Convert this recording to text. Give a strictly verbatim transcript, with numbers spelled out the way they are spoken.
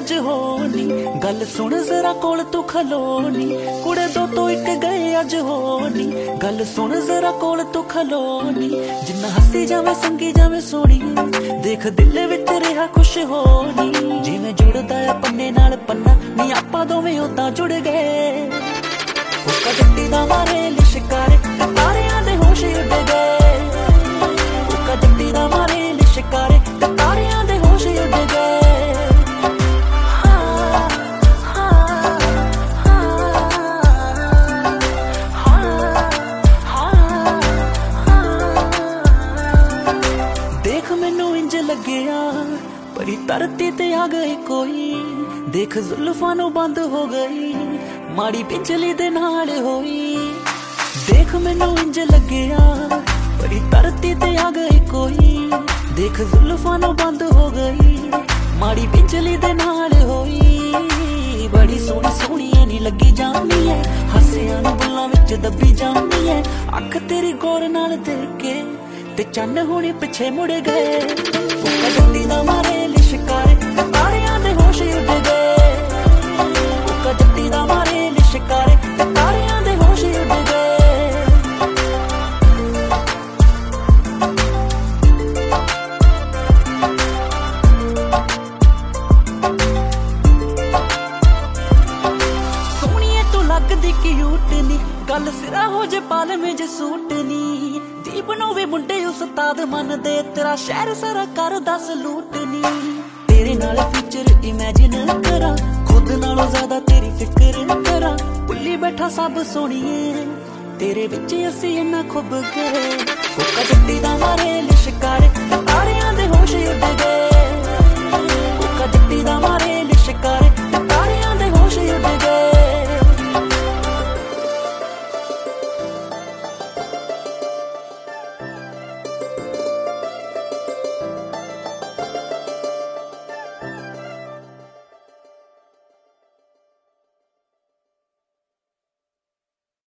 अज होनी। गल सुन जरा कोल तू खलोनी, कुड़े दो तो एक गए अज होनी। गल सुन जरा कोल तू खलोनी, जिन्ना हसी जावे संगी जावे सोनी, देख दिल विच रहा खुश होनी। जिवें जुड़दा है पन्ने नाल पन्ना, नी आपां दोवें उदां जुड़ गए। हुक्का जट्टी दा मारे लिशकारे, तारियां दे होश उड़ गए। हुक्का जट्टी दा मारे लिशकारे, तारियां दे होश उड़ गए। देख मैनू इंज लग्या परी धरती ते आ गई कोई, देख जुल्फां नू बंद हो गई माड़ी बिजली दे नाल होई। देख मैनू इंज लग्या परी धरती ते आ गई कोई, देख जुल्फां नू बंद हो गई माड़ी बिजली दे नाल होई। बड़ी सोहनी सोहनी नी लगी जानी है, हसियां नू बुल्लां विच दबी जानी है। अख तेरी गौर नाल देख के ते चन्न हुणे पिछे मुड़ गए। हुक्का जट्टी दा मारे लिशकारे, तारियां दे होश उड़ गए। हुक्का जट्टी दा मारे लिशकारे, तारियां दे होश उड़ गए। सोहणीए तू लगदी क्यूट नी, गल सिरा हो जे पाल में जे सूट नी। दीप नू भी मुंडे उस्ताद मनदे, तेरा शहर सारा करदा सलूट नी। तेरे नाल फ्यूचर इमेजिन करा, खुद नालों ज्यादा तेरी फिक्र करा। भुल्ली बैठा सब सोहणीए, तेरे विच असीं इन्ना खुब गए। हुक्का जट्टी दा मारे लिशकारे,